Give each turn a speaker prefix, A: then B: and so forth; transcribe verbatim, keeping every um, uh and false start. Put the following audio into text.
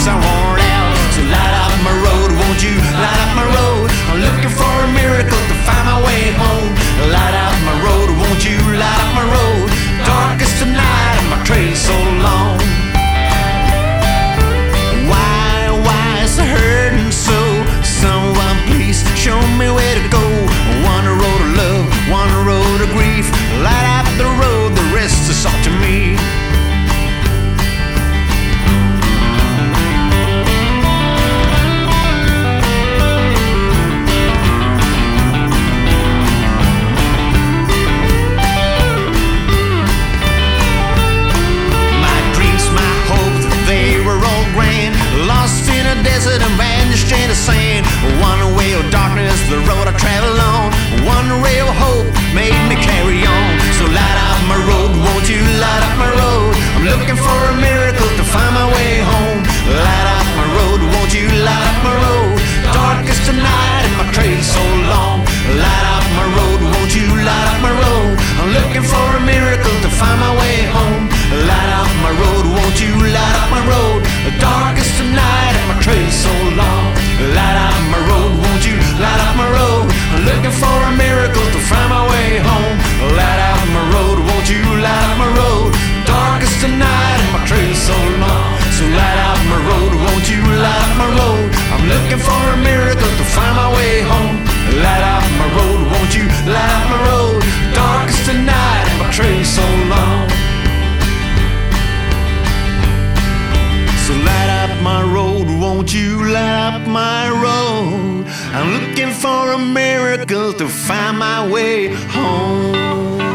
A: lights are worn out. So light up my road, won't you light up my road? I'm looking for a miracle to find my way home. Light up my road, won't you light up my road? Darkest of night and my trail's so long. Why, why is it hurting so? Someone please show me where to go. One road of love, one road of grief. Light up the road, the rest is up to me. Lost in a desert and vanished in the sand. One way of darkness, the road I travel on. One ray of hope made me carry on. So light up my road, won't you light up my road? I'm looking for a miracle to find my way home. Light up my road, won't you light up my road? Darkest of night and my trail's so long. Light up my road, won't you light up my road? I'm looking for a miracle to find my way home. Light up my road, won't you light up my road? The darkest of night and my trail's so long. Light up my road, won't you light up my road? I'm looking for a miracle to find my way home. Light up my road, won't you light up my road? Darkest of night and my trail's so long. So light up my road, won't you light up my road? I'm looking for a miracle to find my way home. Light up my road, won't you light up my road? Darkest of night and my trail's so long. So light up my road, won't you light up my road? I'm looking for a miracle to find my way home.